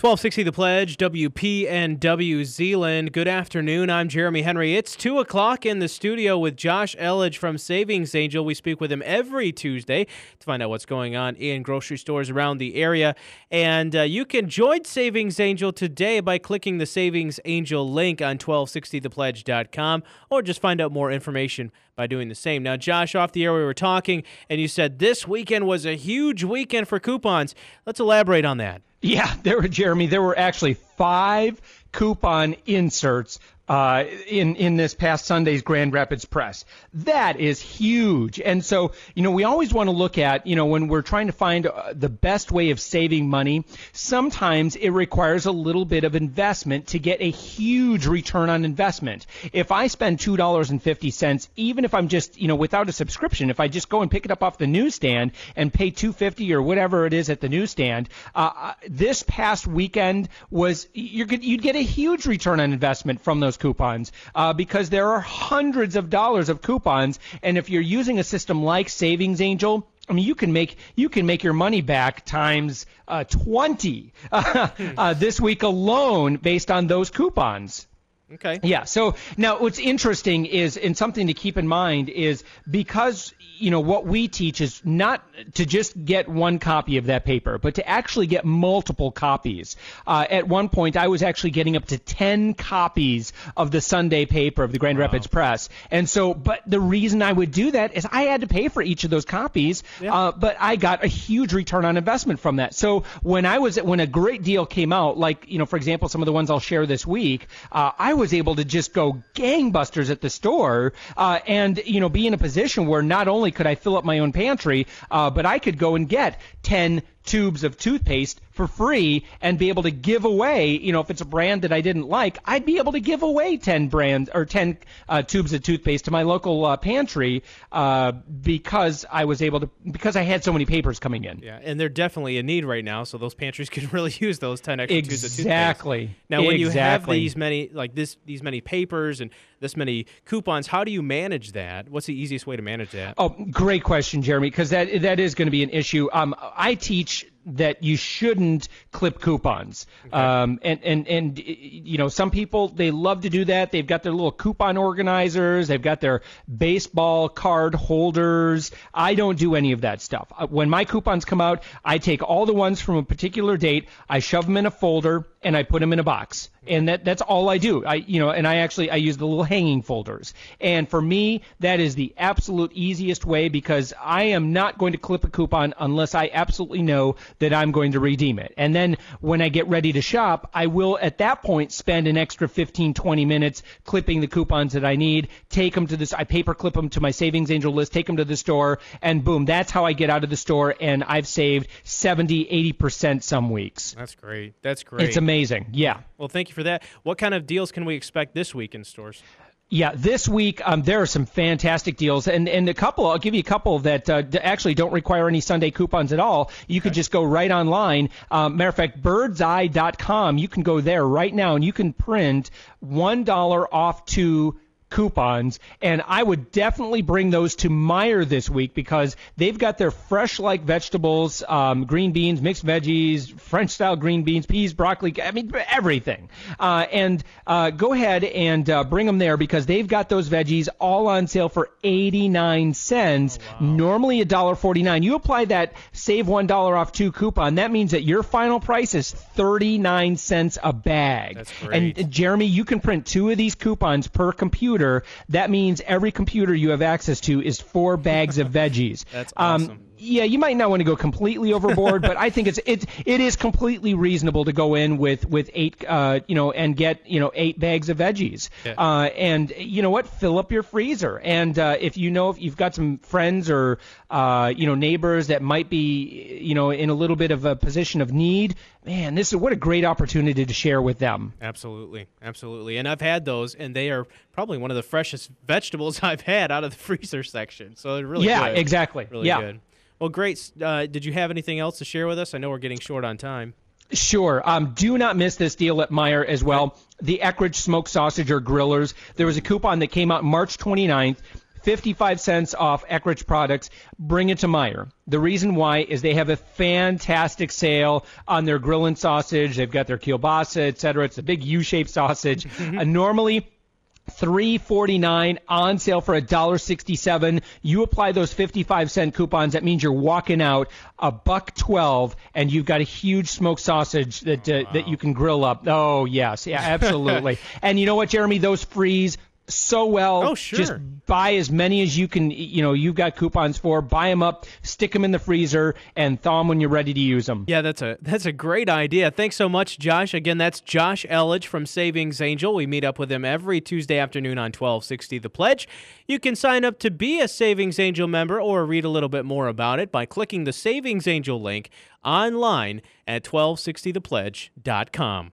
1260 The Pledge, WPNW Zeeland. Good afternoon. I'm Jeremy Henry. It's 2 o'clock in the studio with Josh Elledge from Savings Angel. We speak with him every Tuesday to find out what's going on in grocery stores around the area. And you can join Savings Angel today by clicking the Savings Angel link on 1260thepledge.com, or just find out more information by doing the same. Now, Josh, off the air we were talking, and you said this weekend was a huge weekend for coupons. Let's elaborate on that. Yeah, Jeremy, there were actually 5 coupon inserts in this past Sunday's Grand Rapids Press. That is huge. And so, we always want to look at, when we're trying to find the best way of saving money, sometimes it requires a little bit of investment to get a huge return on investment. If I spend $2.50, even if I'm just, without a subscription, if I just go and pick it up off the newsstand and pay $2.50 or whatever it is at the newsstand, this past weekend you'd get a huge return on investment from those coupons because there are hundreds of dollars of coupons, and if you're using a system like Savings Angel, I mean, you can make your money back times 20 this week alone based on those coupons. Okay. Yeah. So now what's interesting is, and something to keep in mind is, because, what we teach is not to just get one copy of that paper, but to actually get multiple copies. At one point, I was actually getting up to 10 copies of the Sunday paper of the Grand Rapids Press. And so, but the reason I would do that is I had to pay for each of those copies, but I got a huge return on investment from that. So when a great deal came out, like, for example, some of the ones I'll share this week, I was able to just go gangbusters at the store and be in a position where not only could I fill up my own pantry, but I could go and get 10 tubes of toothpaste for free and be able to give away, if it's a brand that I didn't like, I'd be able to give away 10 tubes of toothpaste to my local pantry because I had so many papers coming in. Yeah, and they're definitely in need right now, so those pantries could really use those 10 extra tubes of toothpaste. Exactly. Now, when you have these many papers and this many coupons, how do you manage that? What's the easiest way to manage that? Oh, great question, Jeremy, because that is going to be an issue. I teach that you shouldn't clip coupons. Okay. Some people, they love to do that. They've got their little coupon organizers. They've got their baseball card holders. I don't do any of that stuff. When my coupons come out, I take all the ones from a particular date, I shove them in a folder, and I put them in a box. And that's all I do. I use the little hanging folders. And for me, that is the absolute easiest way, because I am not going to clip a coupon unless I absolutely know that I'm going to redeem it. And then when I get ready to shop, I will at that point spend an extra 15, 20 minutes clipping the coupons that I need, take them to this, I paper clip them to my Savings Angel list, take them to the store, and boom, that's how I get out of the store, and I've saved 70, 80% some weeks. That's great. That's great. It's amazing. Yeah. Well, thank you for that. What kind of deals can we expect this week in stores? Yeah, this week there are some fantastic deals, and I'll give you a couple that actually don't require any Sunday coupons at all. You could just go right online. Matter of fact, birdseye.com, you can go there right now, and you can print $1 off 2 coupons, and I would definitely bring those to Meijer this week, because they've got their fresh like vegetables, green beans, mixed veggies, French style green beans, peas, broccoli, everything. And go ahead and bring them there, because they've got those veggies all on sale for 89 cents, normally $1.49. You apply that save $1 off 2 coupon, that means that your final price is 39 cents a bag. That's great. And Jeremy, you can print 2 of these coupons per computer. That means every computer you have access to is 4 bags of veggies. That's awesome. Yeah, you might not want to go completely overboard, but I think it is completely reasonable to go in with 8 and get 8 bags of veggies. Yeah. And you know what? Fill up your freezer. And if you've got some friends or neighbors that might be in a little bit of a position of need, man, what a great opportunity to share with them. Absolutely, absolutely. And I've had those, and they are probably one of the freshest vegetables I've had out of the freezer section. So they're really good. Yeah, exactly. Really good. Well, great. Did you have anything else to share with us? I know we're getting short on time. Sure. Do not miss this deal at Meijer as well. The Eckrich Smoked Sausage or Grillers. There was a coupon that came out March 29th. 55 cents off Eckrich products. Bring it to Meijer. The reason why is they have a fantastic sale on their grill and sausage. They've got their kielbasa, etc. It's a big U-shaped sausage. Normally $3.49 on sale for $1.67. You apply those 55-cent coupons. That means you're walking out $1.12, and you've got a huge smoked sausage that you can grill up. Oh yes, yeah, absolutely. And you know what, Jeremy? Those freeze so well. Oh, sure. Just buy as many as you can. You've got coupons for. Buy them up, stick them in the freezer, and thaw them when you're ready to use them. Yeah, that's a great idea. Thanks so much, Josh. Again, that's Josh Elledge from Savings Angel. We meet up with him every Tuesday afternoon on 1260 The Pledge. You can sign up to be a Savings Angel member or read a little bit more about it by clicking the Savings Angel link online at 1260thepledge.com.